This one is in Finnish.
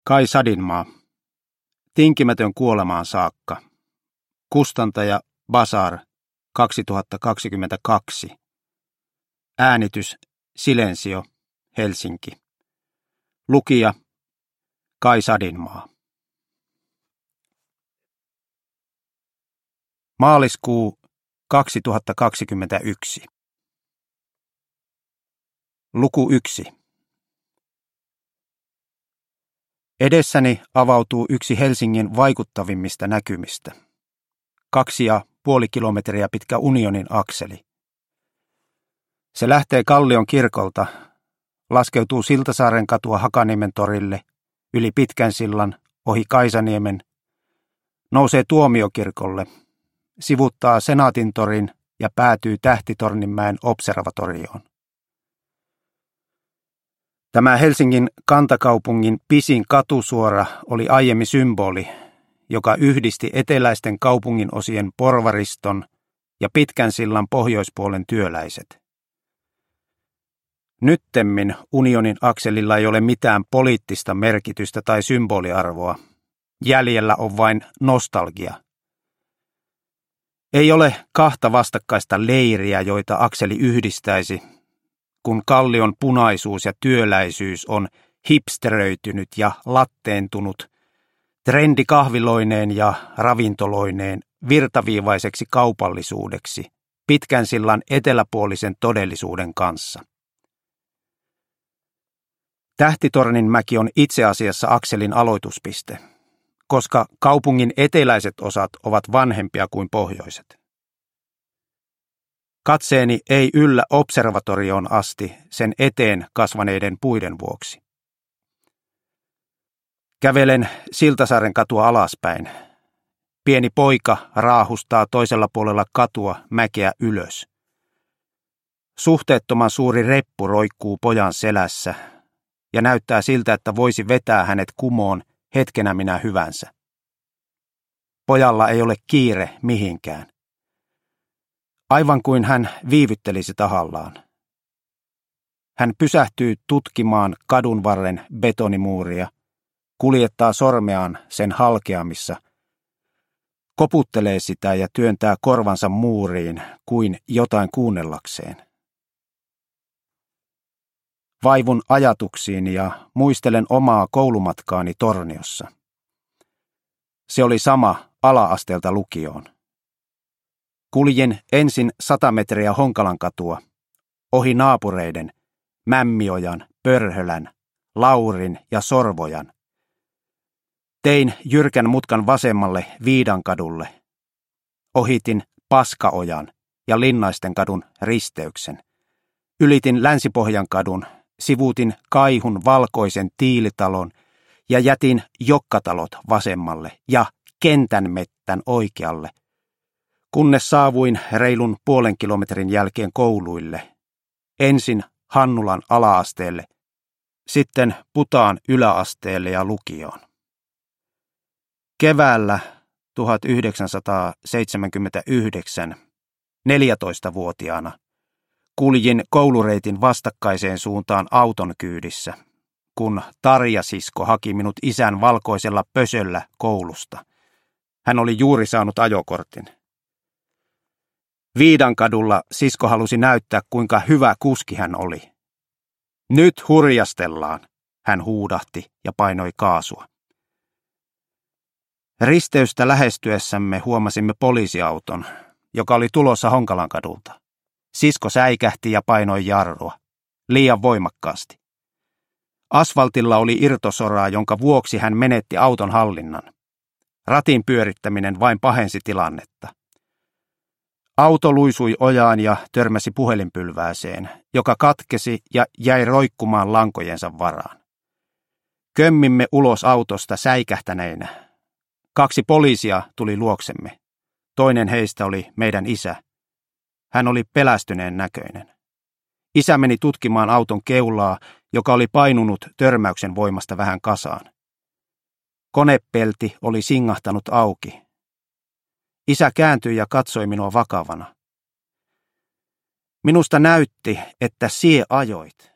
Kai Sadinmaa. Tinkimätön kuolemaan saakka. Kustantaja Basar 2022. Äänitys Silensio Helsinki. Lukija Kai Sadinmaa. Maaliskuu 2021. Luku 1. Edessäni avautuu yksi Helsingin vaikuttavimmista näkymistä. 2,5 kilometriä pitkä Unionin akseli. Se lähtee Kallion kirkolta, laskeutuu Siltasaaren katua Hakaniemen torille, yli Pitkänsillan, ohi Kaisaniemen, nousee Tuomiokirkolle, sivuttaa Senaatintorin ja päätyy Tähtitorninmäen observatorioon. Tämä Helsingin kantakaupungin pisin katusuora oli aiemmin symboli, joka yhdisti eteläisten kaupungin osien porvariston ja Pitkänsillan pohjoispuolen työläiset. Nyttemmin Unionin akselilla ei ole mitään poliittista merkitystä tai symboliarvoa. Jäljellä on vain nostalgia. Ei ole kahta vastakkaista leiriä, joita akseli yhdistäisi, kun Kallion punaisuus ja työläisyys on hipsteröitynyt ja latteentunut trendikahviloineen ja ravintoloineen virtaviivaiseksi kaupallisuudeksi Pitkänsillan eteläpuolisen todellisuuden kanssa. Tähtitorninmäki on itse asiassa akselin aloituspiste, koska kaupungin eteläiset osat ovat vanhempia kuin pohjoiset. Katseeni ei yllä observatorioon asti sen eteen kasvaneiden puiden vuoksi. Kävelen Siltasaaren katua alaspäin. Pieni poika raahustaa toisella puolella katua mäkeä ylös. Suhteettoman suuri reppu roikkuu pojan selässä ja näyttää siltä, että voisi vetää hänet kumoon hetkenä minä hyvänsä. Pojalla ei ole kiire mihinkään. Aivan kuin hän viivyttelisi tahallaan. Hän pysähtyy tutkimaan kadunvarren betonimuuria, kuljettaa sormeaan sen halkeamissa, koputtelee sitä ja työntää korvansa muuriin kuin jotain kuunnellakseen. Vaivun ajatuksiin ja muistelen omaa koulumatkaani Torniossa. Se oli sama ala-asteelta lukioon. Kuljin ensin 100 metriä Honkalan katua, ohi naapureiden, Mämmiojan, Pörhölän, Laurin ja Sorvojan. Tein jyrkän mutkan vasemmalle Viidankadulle. Ohitin Paskaojan ja Linnaisten kadun risteyksen. Ylitin Länsipohjan kadun, sivuutin Kaihun valkoisen tiilitalon ja jätin Jokkatalot vasemmalle ja Kentänmettän oikealle, kunnes saavuin reilun 0,5 kilometrin jälkeen kouluille. Ensin Hannulan ala-asteelle, sitten Putaan yläasteelle ja lukioon. Keväällä 1979, 14-vuotiaana, kuljin koulureitin vastakkaiseen suuntaan auton kyydissä, kun Tarja-sisko haki minut isän valkoisella pösöllä koulusta. Hän oli juuri saanut ajokortin. Viidankadulla sisko halusi näyttää, kuinka hyvä kuski hän oli. Nyt hurjastellaan, hän huudahti ja painoi kaasua. Risteystä lähestyessämme huomasimme poliisiauton, joka oli tulossa Honkalan kadulta. Sisko säikähti ja painoi jarrua, liian voimakkaasti. Asfaltilla oli irtosoraa, jonka vuoksi hän menetti auton hallinnan. Ratin pyörittäminen vain pahensi tilannetta. Auto luisui ojaan ja törmäsi puhelinpylvääseen, joka katkesi ja jäi roikkumaan lankojensa varaan. Kömmimme ulos autosta säikähtäneinä. 2 poliisia tuli luoksemme. Toinen heistä oli meidän isä. Hän oli pelästyneen näköinen. Isä meni tutkimaan auton keulaa, joka oli painunut törmäyksen voimasta vähän kasaan. Konepelti oli singahtanut auki. Isä kääntyi ja katsoi minua vakavana. Minusta näytti, että sie ajoit.